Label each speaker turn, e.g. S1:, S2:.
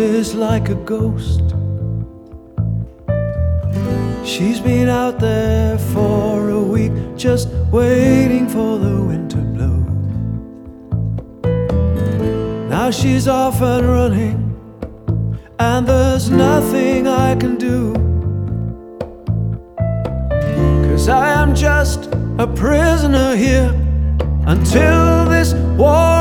S1: is like a ghost. She's been out there for a week, just waiting for the wind to blow. Now she's off and running, and there's nothing I can do, 'cause I am just a prisoner here until this war